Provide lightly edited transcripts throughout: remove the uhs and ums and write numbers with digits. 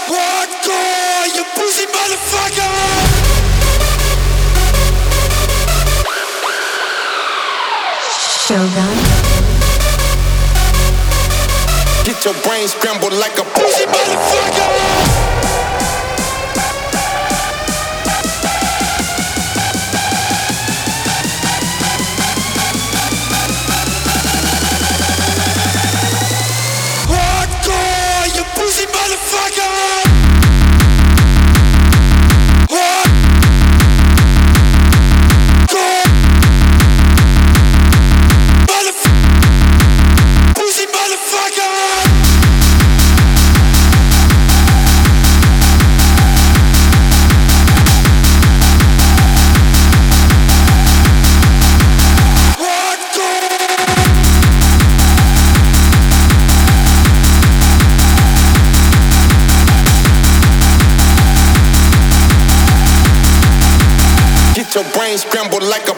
Hardcore, you pussy motherfucker! Shogun. Get your brain scrambled like a pussy motherfucker! Pussy motherfucker! Pussy motherfucker! Your brain scrambled like a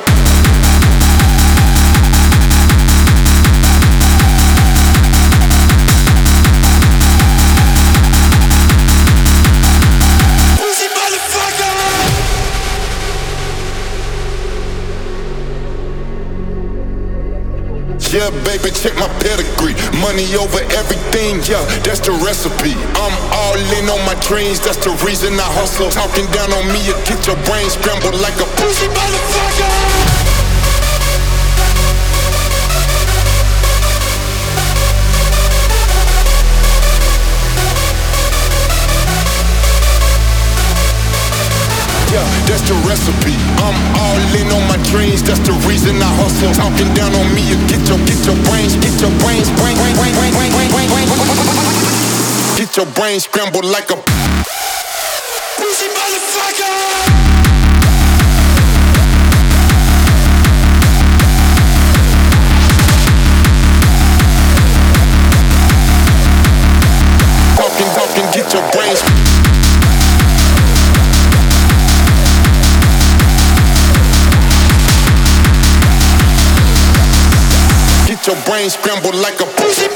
pussy motherfucker. Yeah, baby, check my pedigree. Money over everything, yeah, that's the recipe. I'm all in on my dreams, that's the reason I hustle. Talking down on me, you get your brain scrambled like a pussy motherfucker. Yeah, that's the recipe. I'm all in on my dreams, that's the reason I hustle. Talking down on me, you get your brains, get your brain scrambled like a pussy motherfucker. Talking, get your brains. Get your brain scrambled like a pussy